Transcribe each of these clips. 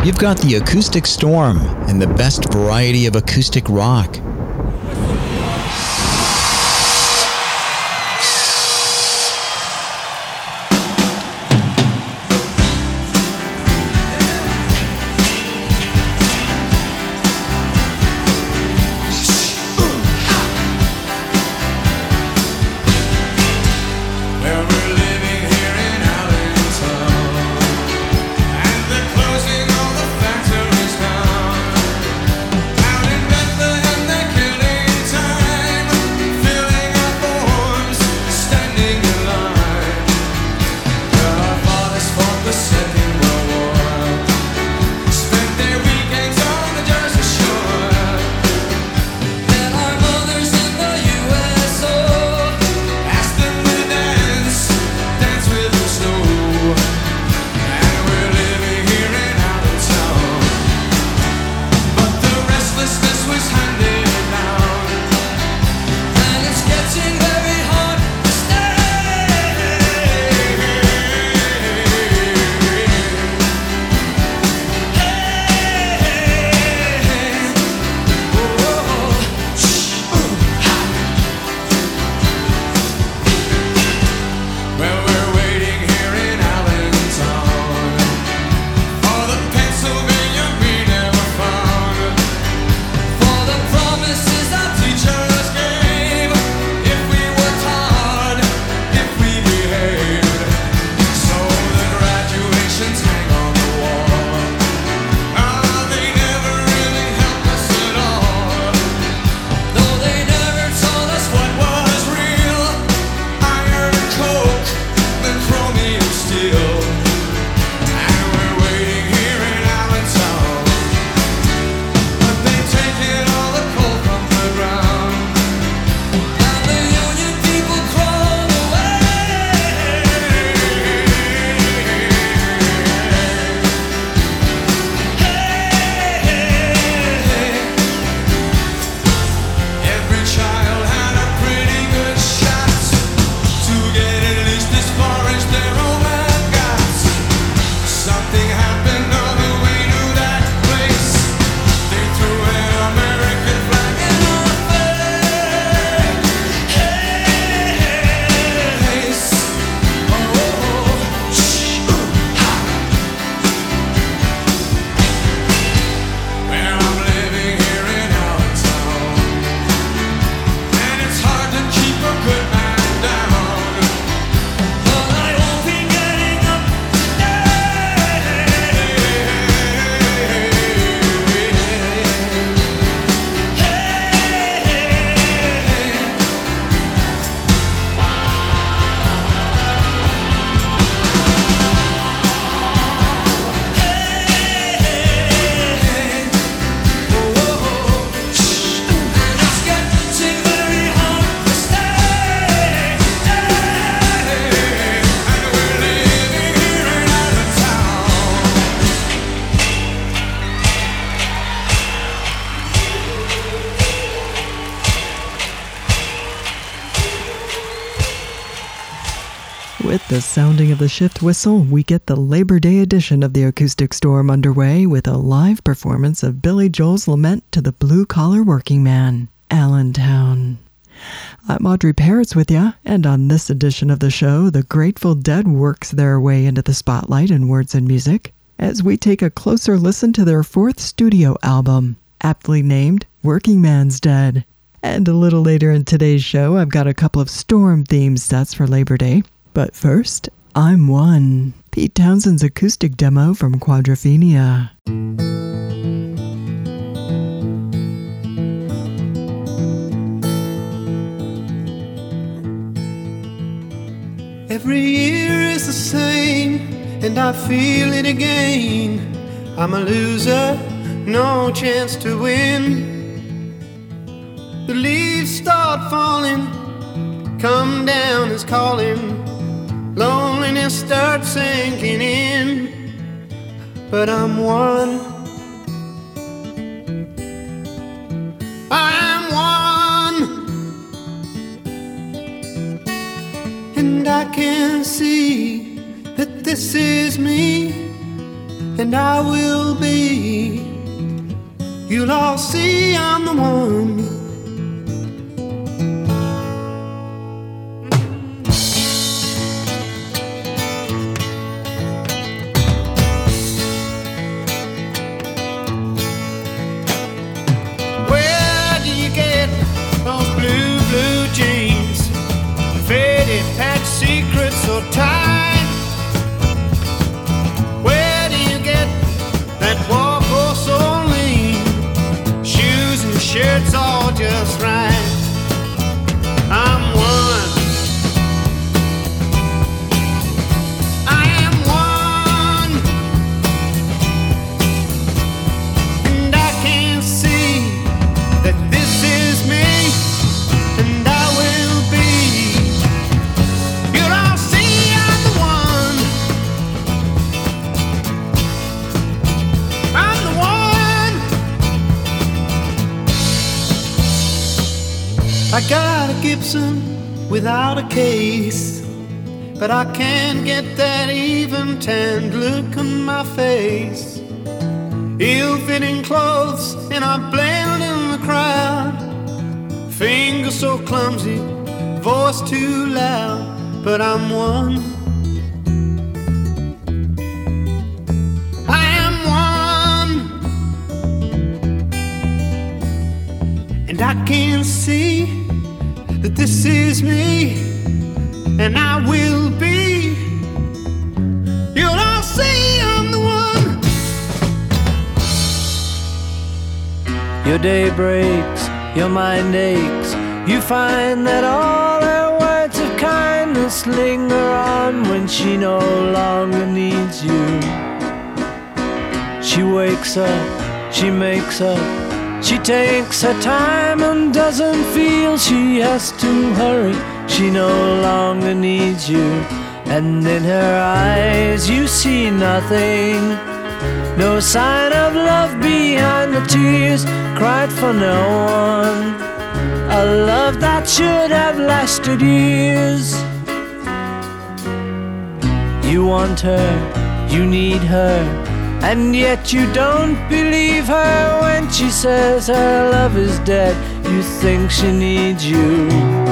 You've got the Acoustic Storm and the best variety of acoustic rock. With the sounding of the shift whistle, we get the Labor Day edition of the Acoustic Storm underway with a live performance of Billy Joel's lament to the blue-collar working man, Allentown. I'm Audrey Parrots with ya, and on this edition of the show, the Grateful Dead works their way into the spotlight in words and music as we take a closer listen to their fourth studio album, aptly named Working Man's Dead. And a little later in today's show, I've got a couple of Storm-themed sets for Labor Day. But first, I'm One, Pete Townshend's acoustic demo from Quadrophenia. Every year is the same, and I feel it again. I'm a loser, no chance to win. The leaves start falling, come down is calling. Loneliness starts sinking in, but I'm one. I'm one, and I can see that this is me. and I will be. You'll all see I'm the one. Where do you get those blue jeans? Faded patch secrets so tight. Where do you get that walk oh so lean? Shoes and shirts all just right. I'm one. I am one. And I can see that this is me, and I will be. You'll all see I'm the one. I'm the one. I got a Gibson without a case, but I can't get that even tanned look on my face. Ill-fitting clothes and I blend in the crowd. Fingers so clumsy, voice too loud, but I'm one. I am one. And I can see that this is me, and I will be. You'll all see I'm the one. Your day breaks, your mind aches. You find that all her words of kindness linger on when she no longer needs you. She wakes up, she makes up, she takes her time and doesn't feel she has to hurry. She no longer needs you, and in her eyes you see nothing. No sign of love behind the tears cried for no one. A love that should have lasted years. You want her, you need her, and yet you don't believe her when she says her love is dead. You think she needs you.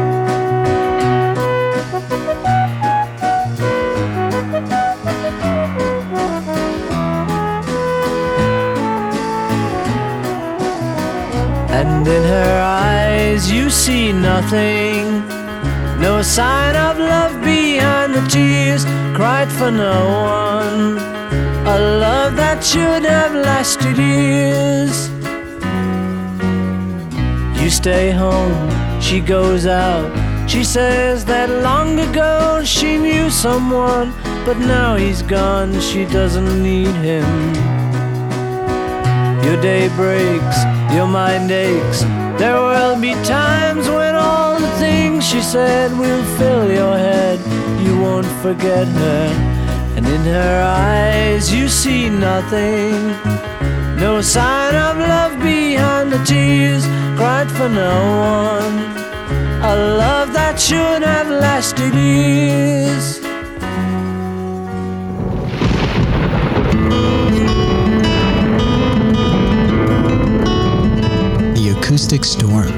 And in her eyes you see nothing. No sign of love behind the tears cried for no one. A love that should have lasted years. You stay home, she goes out. She says that long ago she knew someone, but now he's gone, she doesn't need him. Your day breaks, your mind aches. There will be times when all the things she said will fill your head. You won't forget her, and in her eyes you see nothing. No sign of love behind the tears cried for no one. A love that should have lasted years. The Acoustic Storm.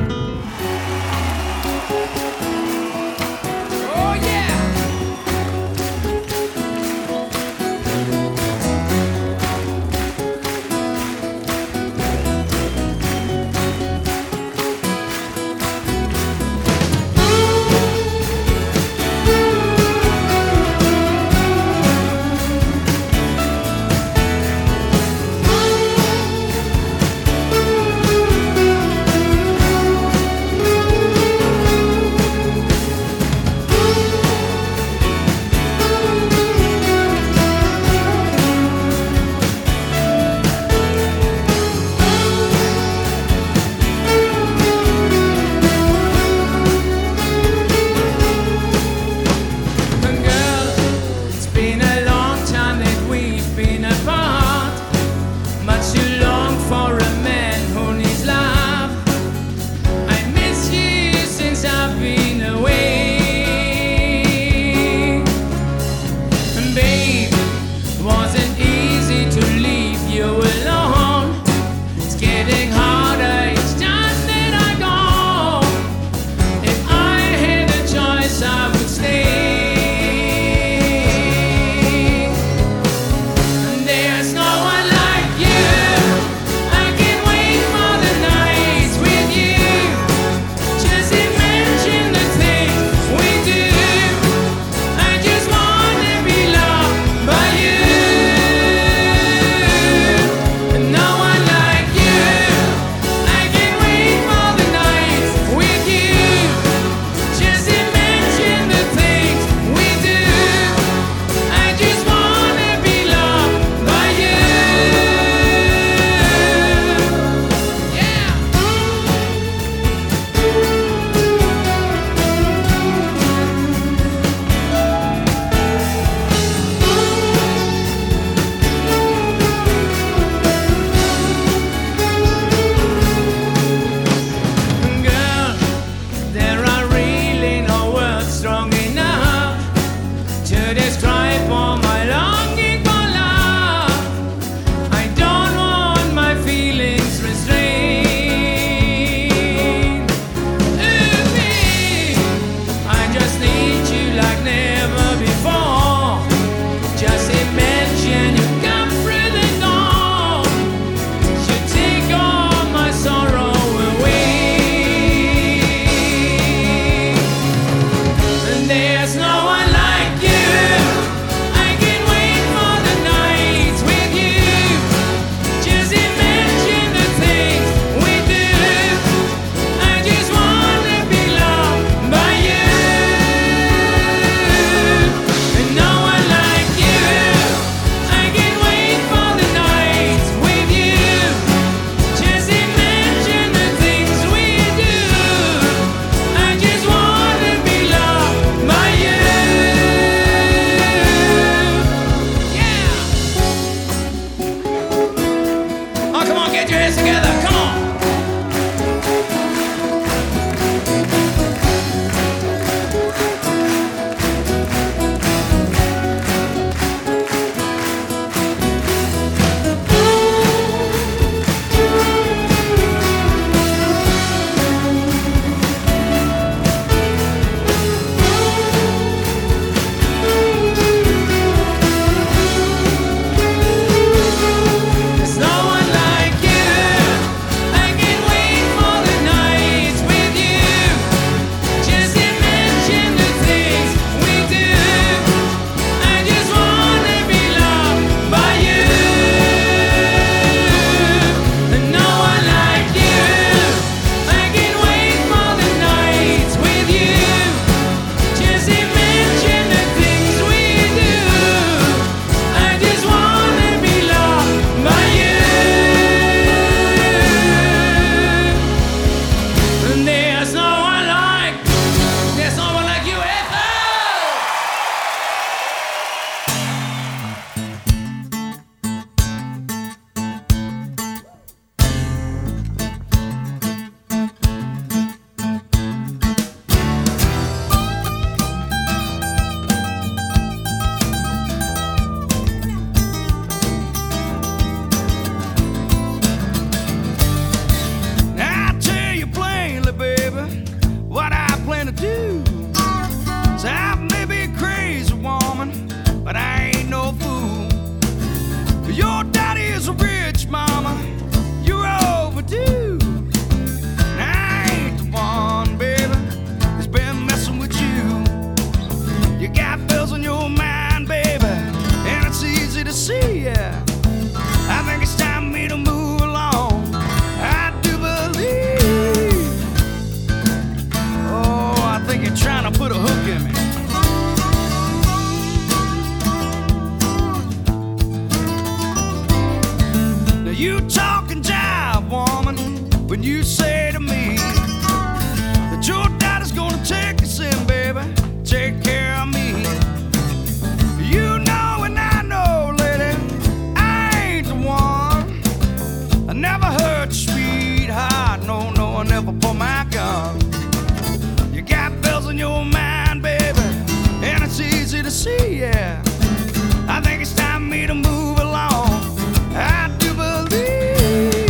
You talk and jive, woman, when you say to me that your daddy's gonna take us in, baby, take care of me. You know and I know, lady, I ain't the one. I never hurt your sweetheart, no, no, I never pull my gun. You got bells in your mind, baby, and it's easy to see, yeah. I think it's time for me to move along. I do believe.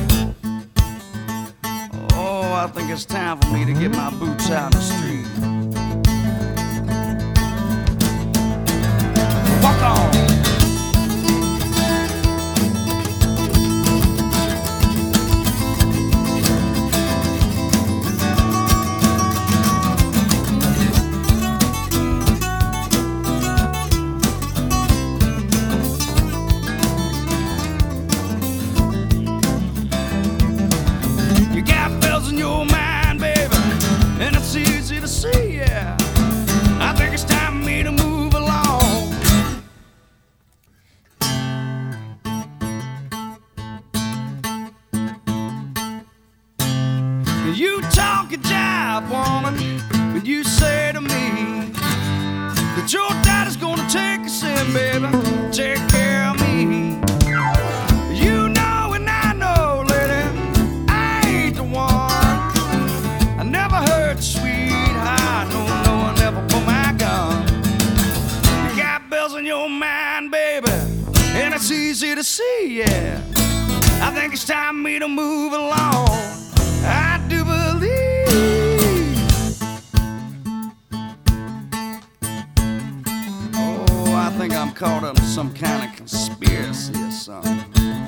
Oh, I think it's time for me to get my boots out in the street. Walk on. You talk a jive, woman, when you say to me that your daddy's gonna take us in, baby, take care of me. You know and I know, lady, I ain't the one. I never hurt your sweetheart, no, no, I never pull my gun. You got bells in your mind, baby, and it's easy to see, yeah. I think it's time for me to move along. I do believe. Oh, I think I'm caught up in some kind of conspiracy or something.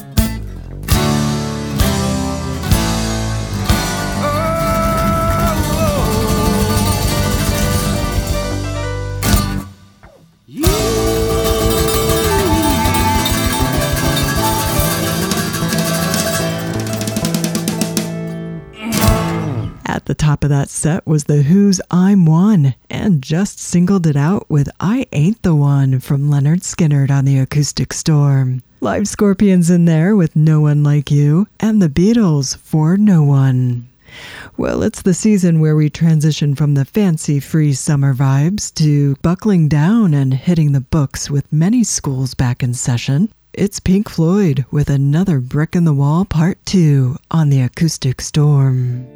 At the top of that set was The Who's I'm One, and just singled it out with I Ain't the One from Leonard Skinner on the Acoustic Storm. Live Scorpions in there with No One Like You, and the Beatles for No One. Well, it's the season where we transition from the fancy-free summer vibes to buckling down and hitting the books with many schools back in session. It's Pink Floyd with Another Brick in the Wall Part 2 on the Acoustic Storm.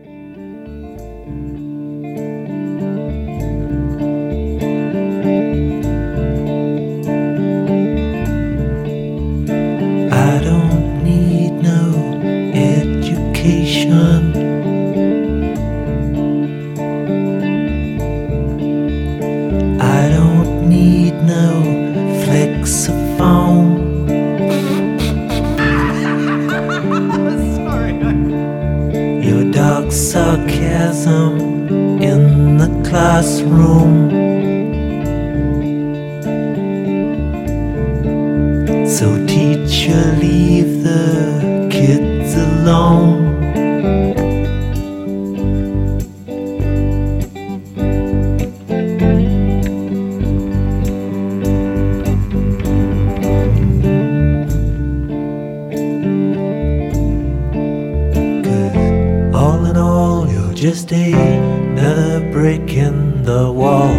I don't need no education. I don't need no flexophone. Sorry. Your dark sarcasm in the classroom. So teacher, leave the kids alone. Cause all in all, you're just another brick in the wall.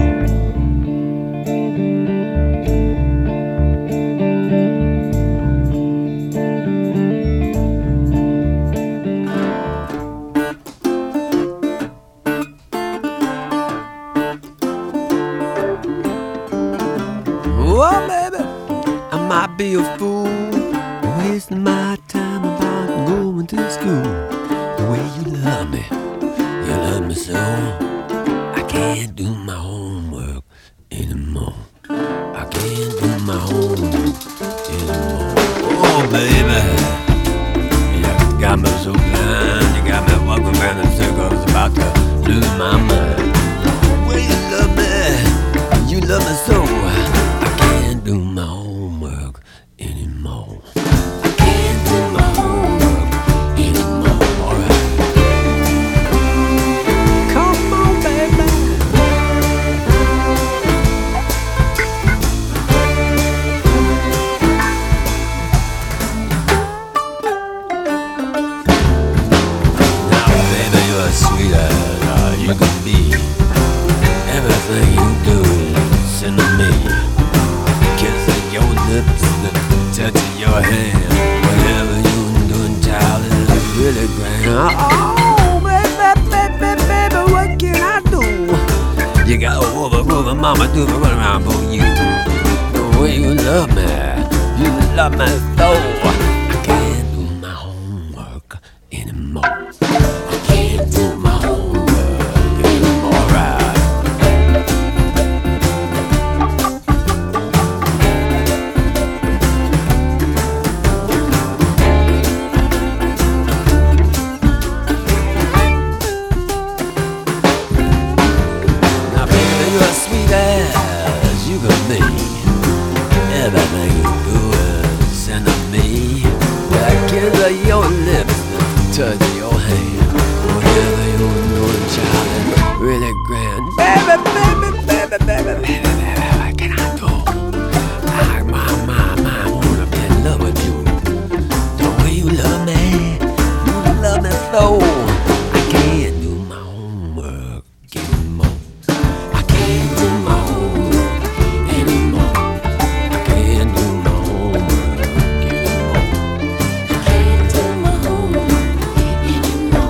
Be a fool, wasting my time about going to school. The way you love me so. I can't do my homework anymore. I can't do my homework anymore. Oh, baby, you got me so blind. You got me walking around in circles, about to lose my mind. The way you love me so. I can't do my homework anymore. I can't do my homework anymore. Alright. Come on, baby. mama do me run around for you. The way you love me, you love me so. I can't do my homework anymore. I can't do my homework anymore. Right. Now, baby, you're as sweet as you can be. Everything you do is into me. The kiss of your lips, the touch of your hand. Whatever you're doing, child, is really grand. Baby, baby, baby, baby, baby, baby, what can I do? I wanna be in love with you. The way you love me so. I can't do my homework anymore. I can't do my homework anymore. I can't do my homework anymore. I can't do my homework anymore.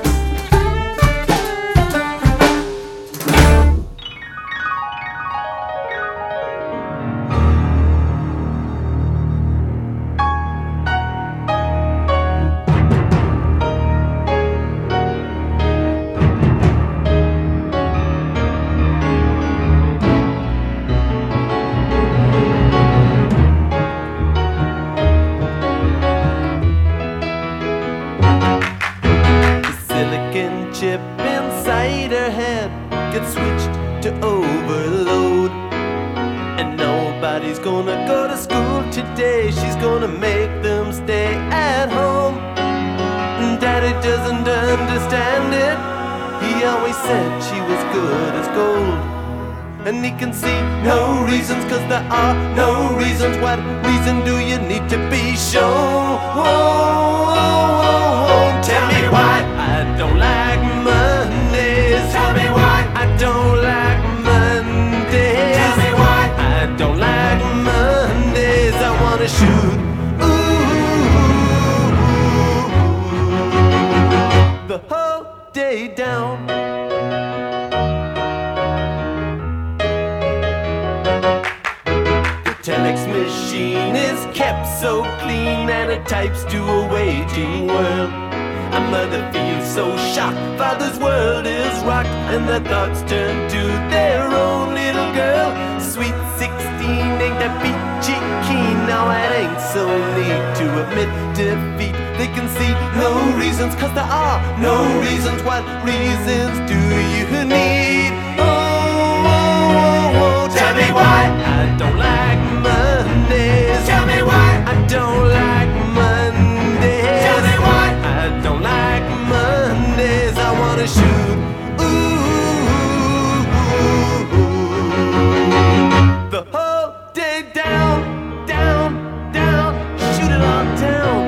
The silicon chip inside her head gets switched to overload. And nobody's gonna go to school today. She's gonna make them stay at home. Daddy doesn't understand it. He always said she was good as gold. And he can see no reasons, 'cause there are no reasons. What reason do you need to be shown? Tell me why I don't like Mondays. Tell me why I don't like Mondays. Tell me why I don't like Mondays. I wanna shoot the whole day down. The telex machine is kept so clean, and it types to a waiting world. A mother feels so shocked, father's world is rocked, and their thoughts turn to their own little girl. Sweet 16 ain't that peachy keen. Now it ain't so neat to admit defeat. They can see no reasons, 'cause there are no reasons. What reasons do you need? Tell me why I don't like Mondays. Tell me why I don't like Mondays. Tell me why I don't like Mondays. I wanna shoot the whole day down, down, down. Shoot it on down.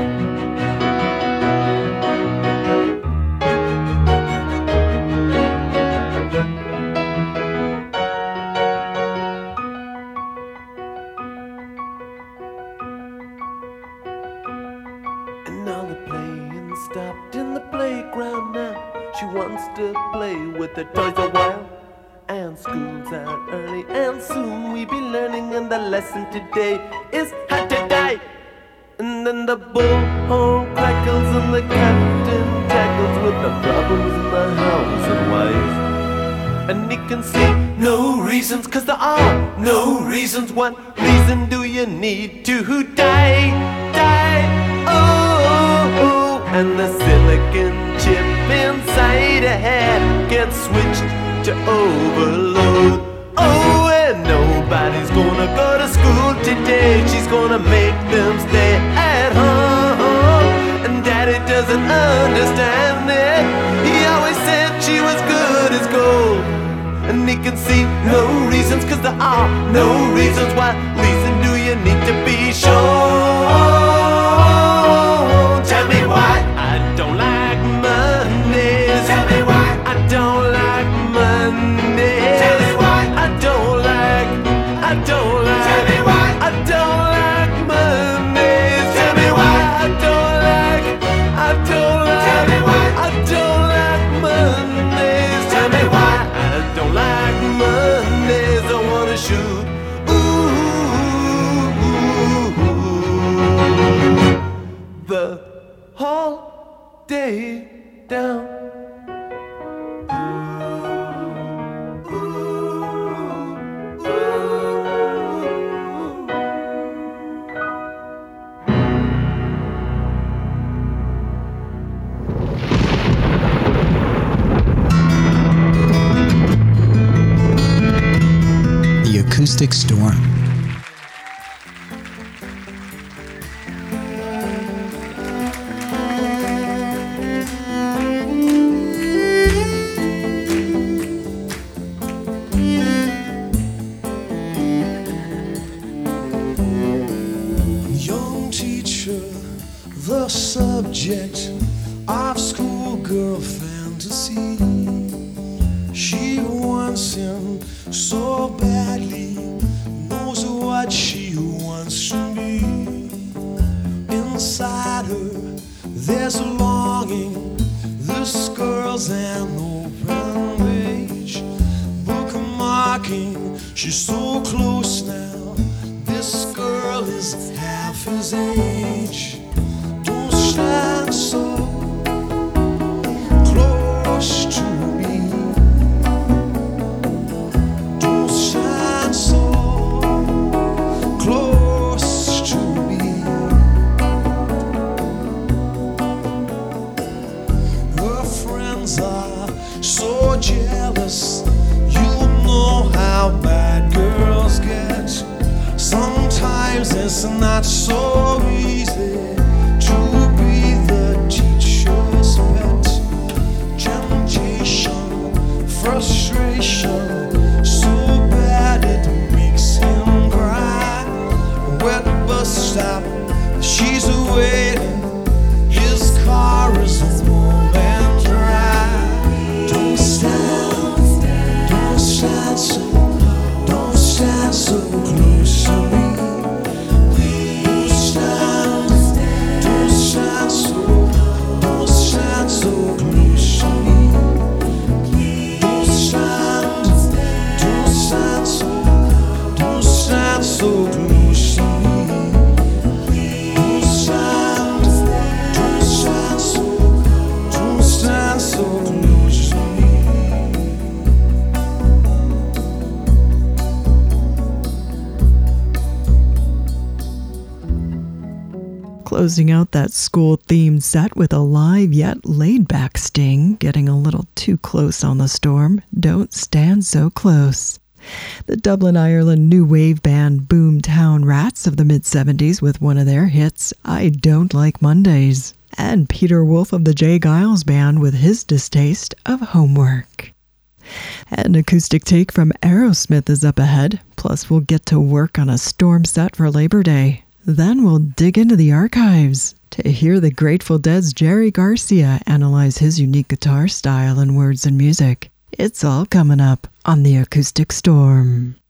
And now the playing stopped in the playground now. She wants to play with her toys a while. And school's out early, and soon we be learning. And the lesson today is how to die. And then the bullhorn crackles, and the captain tackles with the problems in the house and wife. And he can see no reasons, 'cause there are no reasons. What reason do you need to die? Die, oh. And the silicon chip inside her head gets switched to overload. Oh, and nobody's gonna go to school today. She's gonna make them stay at home. And daddy doesn't understand it. He always said she was good as gold. And he can see no reasons, 'cause there are no reasons. What reason do you need to be shown? Tell me why I don't like Mondays. Tell me why I don't like Mondays. Tell me why I don't like. Tell me why I don't like Mondays. Tell me why I don't like. Tell me why I don't like Mondays. Tell me why I don't like Mondays. way down. The Acoustic Storm. The subject of schoolgirl fantasy. She wants him so badly, knows what she wants to be. Inside her, there's a longing. This girl's an open page, bookmarking. She's so close now. This girl is half his age. Stand so close to me. Don't stand so close to me. Her friends are so jealous. You know how bad girls get. Sometimes it's not so easy to be the teacher's pet. Temptation, frustration, so bad it makes him cry. Wet bus stop, she's waiting. His car is warm and dry. Don't stand so close to me. Closing out that school-themed set with a live yet laid-back Sting, getting a little too close on the storm. Don't Stand So Close. The Dublin, Ireland new wave band Boomtown Rats of the mid-70s with one of their hits, I Don't Like Mondays. And Peter Wolf of the J. Giles Band with his distaste of homework. An acoustic take from Aerosmith is up ahead, plus we'll get to work on a storm set for Labor Day. Then we'll dig into the archives to hear the Grateful Dead's Jerry Garcia analyze his unique guitar style and words and music. It's all coming up on The Acoustic Storm.